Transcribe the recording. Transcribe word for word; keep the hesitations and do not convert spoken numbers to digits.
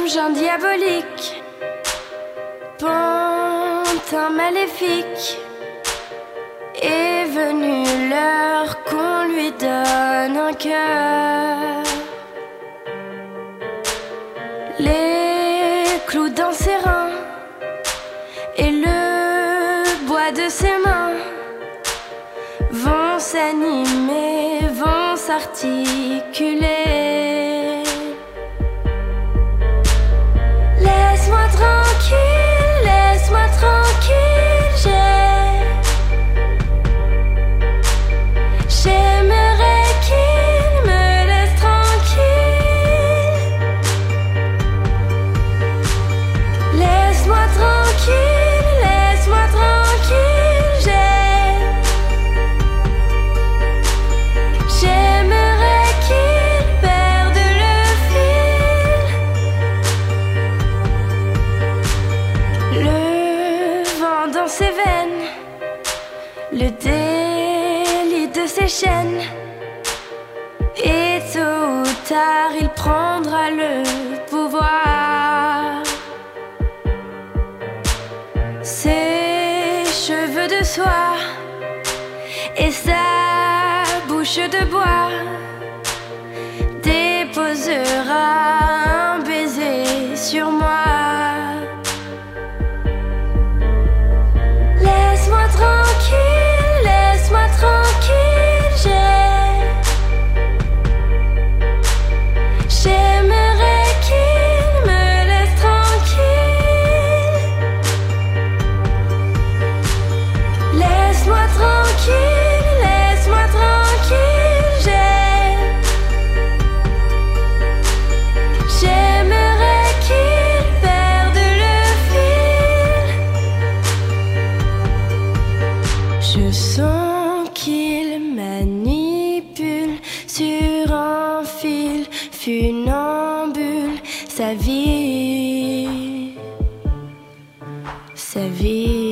Jean diabolique, pantin maléfique, est venu l'heure qu'on lui donne un cœur. Les clous dans ses reins et le bois de ses mains vont s'animer, vont s'articuler. Laisse-moi tranquille, laisse-moi tranquille, j'ai J'aimerais qu'il me laisse tranquille. Laisse-moi tranquille, laisse-moi tranquille, j'ai J'aimerais qu'il perde le fil. Le vent dans ses veines, le délit de ses chaînes, et tôt ou tard il prendra le pouvoir. Ses cheveux de soie et sa bouche de bois déposera un baiser sur moi. Laisse-moi tranquille, laisse-moi tranquille, j'ai J'aimerais qu'il me laisse tranquille. Laisse-moi tranquille, laisse-moi tranquille, j'ai J'aimerais qu'il perde le fil. Je sens qu'il manipule sur un fil funambule sa vie, sa vie.